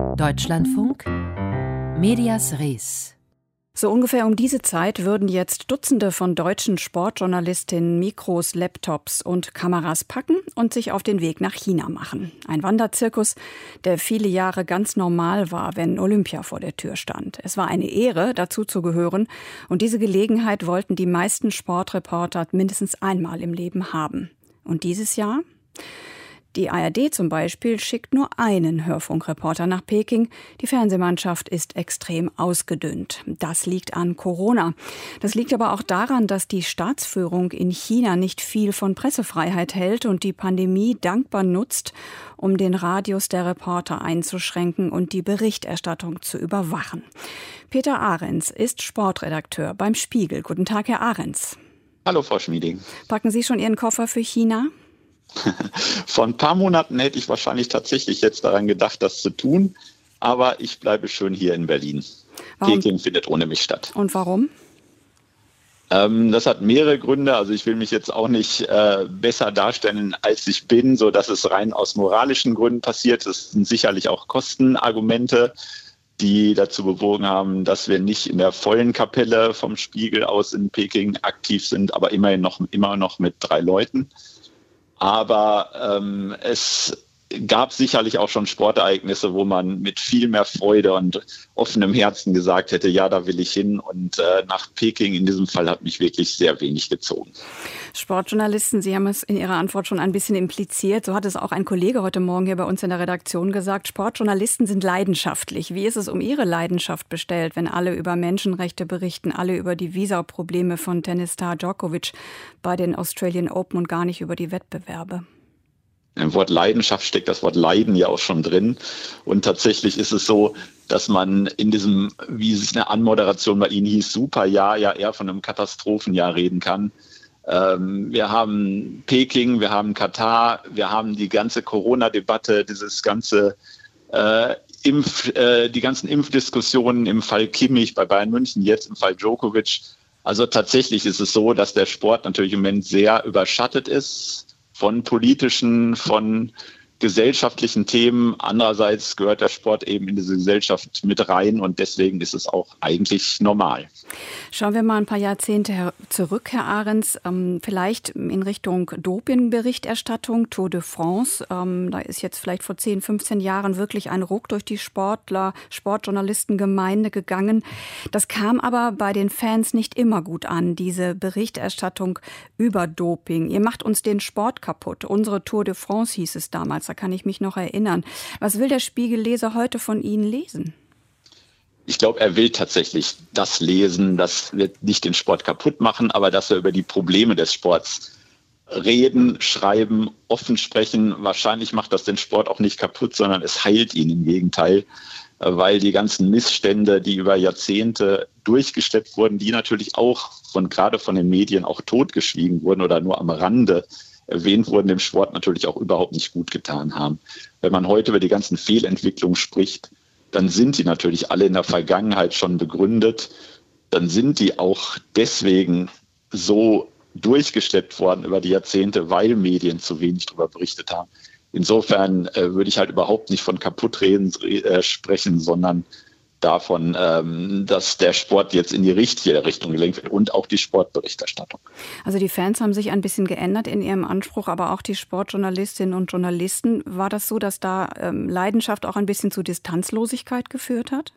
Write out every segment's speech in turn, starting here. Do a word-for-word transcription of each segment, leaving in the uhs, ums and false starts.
Deutschlandfunk Medias Res. So ungefähr um diese Zeit würden jetzt Dutzende von deutschen Sportjournalistinnen Mikros, Laptops und Kameras packen und sich auf den Weg nach China machen. Ein Wanderzirkus, der viele Jahre ganz normal war, wenn Olympia vor der Tür stand. Es war eine Ehre, dazu zu gehören, und diese Gelegenheit wollten die meisten Sportreporter mindestens einmal im Leben haben. Und dieses Jahr? Die A R D zum Beispiel schickt nur einen Hörfunkreporter nach Peking. Die Fernsehmannschaft ist extrem ausgedünnt. Das liegt an Corona. Das liegt aber auch daran, dass die Staatsführung in China nicht viel von Pressefreiheit hält und die Pandemie dankbar nutzt, um den Radius der Reporter einzuschränken und die Berichterstattung zu überwachen. Peter Ahrens ist Sportredakteur beim Spiegel. Guten Tag, Herr Ahrens. Hallo, Frau Schmieding. Packen Sie schon Ihren Koffer für China? Vor ein paar Monaten hätte ich wahrscheinlich tatsächlich jetzt daran gedacht, das zu tun. Aber ich bleibe schön hier in Berlin. Warum? Peking findet ohne mich statt. Und warum? Ähm, das hat mehrere Gründe. Also ich will mich jetzt auch nicht äh, besser darstellen, als ich bin, so dass es rein aus moralischen Gründen passiert. Es sind sicherlich auch Kostenargumente, die dazu bewogen haben, dass wir nicht in der vollen Kapelle vom Spiegel aus in Peking aktiv sind, aber immerhin noch, immer noch mit drei Leuten. Aber ähm, es gab sicherlich auch schon Sportereignisse, wo man mit viel mehr Freude und offenem Herzen gesagt hätte, ja, da will ich hin. Und äh, nach Peking in diesem Fall hat mich wirklich sehr wenig gezogen. Sportjournalisten, Sie haben es in Ihrer Antwort schon ein bisschen impliziert. So hat es auch ein Kollege heute Morgen hier bei uns in der Redaktion gesagt. Sportjournalisten sind leidenschaftlich. Wie ist es um Ihre Leidenschaft bestellt, wenn alle über Menschenrechte berichten, alle über die Visaprobleme von Tennisstar Djokovic bei den Australian Open und gar nicht über die Wettbewerbe? Im Wort Leidenschaft steckt das Wort Leiden ja auch schon drin. Und tatsächlich ist es so, dass man in diesem, wie es in der Anmoderation bei Ihnen hieß, Superjahr ja eher von einem Katastrophenjahr reden kann. Ähm, wir haben Peking, wir haben Katar, wir haben die ganze Corona-Debatte, dieses ganze äh, Impf, äh, die ganzen Impfdiskussionen im Fall Kimmich bei Bayern München, jetzt im Fall Djokovic. Also tatsächlich ist es so, dass der Sport natürlich im Moment sehr überschattet ist von politischen, von gesellschaftlichen Themen. Andererseits gehört der Sport eben in diese Gesellschaft mit rein und deswegen ist es auch eigentlich normal. Schauen wir mal ein paar Jahrzehnte zurück, Herr Ahrens, ähm, vielleicht in Richtung Dopingberichterstattung, Tour de France. Ähm, da ist jetzt vielleicht vor zehn, fünfzehn Jahren wirklich ein Ruck durch die Sportler, Sportjournalistengemeinde gegangen. Das kam aber bei den Fans nicht immer gut an, diese Berichterstattung über Doping. Ihr macht uns den Sport kaputt. Unsere Tour de France hieß es damals. Da kann ich mich noch erinnern. Was will der Spiegelleser heute von Ihnen lesen? Ich glaube, er will tatsächlich das lesen, das wird nicht den Sport kaputt machen, aber dass wir über die Probleme des Sports reden, schreiben, offen sprechen. Wahrscheinlich macht das den Sport auch nicht kaputt, sondern es heilt ihn im Gegenteil, weil die ganzen Missstände, die über Jahrzehnte durchgeschleppt wurden, die natürlich auch von gerade von den Medien auch totgeschwiegen wurden oder nur am Rande erwähnt wurden, dem Sport natürlich auch überhaupt nicht gut getan haben. Wenn man heute über die ganzen Fehlentwicklungen spricht, dann sind die natürlich alle in der Vergangenheit schon begründet. Dann sind die auch deswegen so durchgeschleppt worden über die Jahrzehnte, weil Medien zu wenig darüber berichtet haben. Insofern äh, würde ich halt überhaupt nicht von Kaputtreden äh, sprechen, sondern davon, ähm, dass der Sport jetzt in die richtige Richtung gelenkt wird und auch die Sportberichterstattung. Also die Fans haben sich ein bisschen geändert in ihrem Anspruch, aber auch die Sportjournalistinnen und Journalisten. War das so, dass da ähm, Leidenschaft auch ein bisschen zu Distanzlosigkeit geführt hat?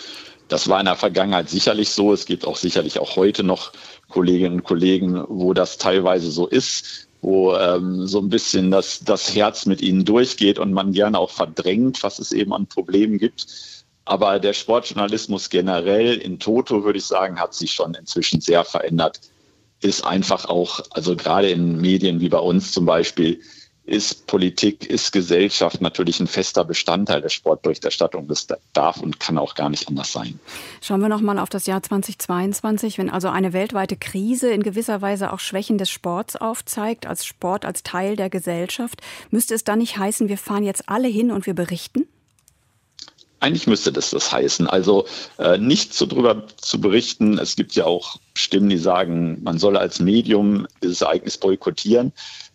Das war in der Vergangenheit sicherlich so. Es gibt auch sicherlich auch heute noch Kolleginnen und Kollegen, wo das teilweise so ist, wo ähm, so ein bisschen das, das Herz mit ihnen durchgeht und man gerne auch verdrängt, was es eben an Problemen gibt. Aber der Sportjournalismus generell in Toto, würde ich sagen, hat sich schon inzwischen sehr verändert. Ist einfach auch, also gerade in Medien wie bei uns zum Beispiel, ist Politik, ist Gesellschaft natürlich ein fester Bestandteil der Sportberichterstattung. Das darf und kann auch gar nicht anders sein. Schauen wir noch mal auf das Jahr zweitausendzweiundzwanzig, wenn also eine weltweite Krise in gewisser Weise auch Schwächen des Sports aufzeigt, als Sport, als Teil der Gesellschaft. Müsste es dann nicht heißen, wir fahren jetzt alle hin und wir berichten? Eigentlich müsste das das heißen. Also äh, nicht so drüber zu berichten. Es gibt ja auch Stimmen, die sagen, man solle als Medium dieses Ereignis boykottieren.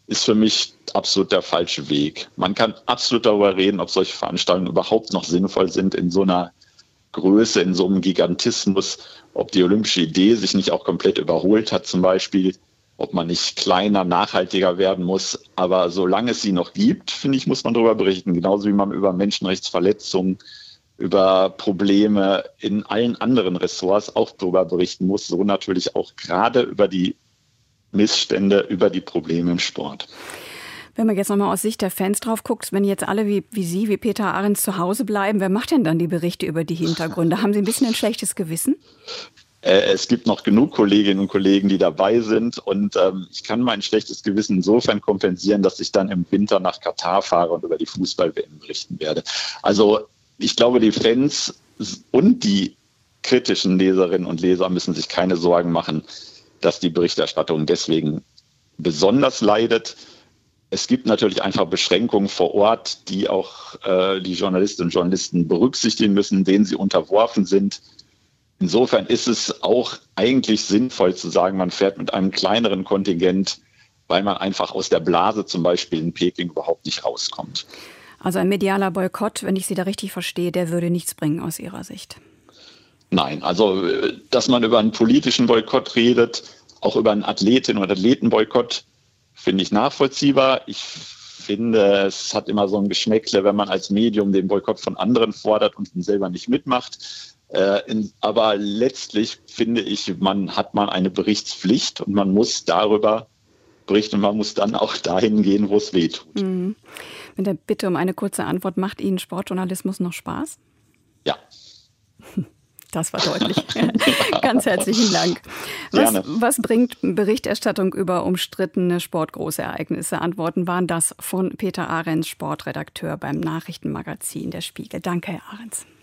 ist für mich absolut der falsche Weg. Man kann absolut darüber reden, ob solche Veranstaltungen überhaupt noch sinnvoll sind in so einer Größe, in so einem Gigantismus, ob die olympische Idee sich nicht auch komplett überholt hat zum Beispiel, ob man nicht kleiner, nachhaltiger werden muss. Aber solange es sie noch gibt, finde ich, muss man darüber berichten. Genauso wie man über Menschenrechtsverletzungen, über Probleme in allen anderen Ressorts auch darüber berichten muss. So natürlich auch gerade über die Missstände, über die Probleme im Sport. Wenn man jetzt nochmal aus Sicht der Fans drauf guckt, wenn jetzt alle wie, wie Sie, wie Peter Ahrens zu Hause bleiben, wer macht denn dann die Berichte über die Hintergründe? Haben Sie ein bisschen ein schlechtes Gewissen? Äh, es gibt noch genug Kolleginnen und Kollegen, die dabei sind. Und ähm, ich kann mein schlechtes Gewissen insofern kompensieren, dass ich dann im Winter nach Katar fahre und über die Fußball-W M berichten werde. Also ich glaube, die Fans und die kritischen Leserinnen und Leser müssen sich keine Sorgen machen, dass die Berichterstattung deswegen besonders leidet. Es gibt natürlich einfach Beschränkungen vor Ort, die auch äh, die Journalistinnen und Journalisten berücksichtigen müssen, denen sie unterworfen sind. Insofern ist es auch eigentlich sinnvoll zu sagen, man fährt mit einem kleineren Kontingent, weil man einfach aus der Blase zum Beispiel in Peking überhaupt nicht rauskommt. Also ein medialer Boykott, wenn ich Sie da richtig verstehe, der würde nichts bringen aus Ihrer Sicht. Nein, also dass man über einen politischen Boykott redet, auch über einen Athletinnen- und Athletenboykott, finde ich nachvollziehbar. Ich finde, es hat immer so ein Geschmäckle, wenn man als Medium den Boykott von anderen fordert und ihn selber nicht mitmacht. Äh, in, aber letztlich finde ich, man hat man eine Berichtspflicht und man muss darüber berichten und man muss dann auch dahin gehen, wo es weh tut. Mhm. Mit der Bitte um eine kurze Antwort, macht Ihnen Sportjournalismus noch Spaß? Ja. Das war deutlich. Ganz herzlichen Dank. Was, was bringt Berichterstattung über umstrittene Sportgroßereignisse? Antworten waren das von Peter Ahrens, Sportredakteur beim Nachrichtenmagazin Der Spiegel. Danke, Herr Ahrens.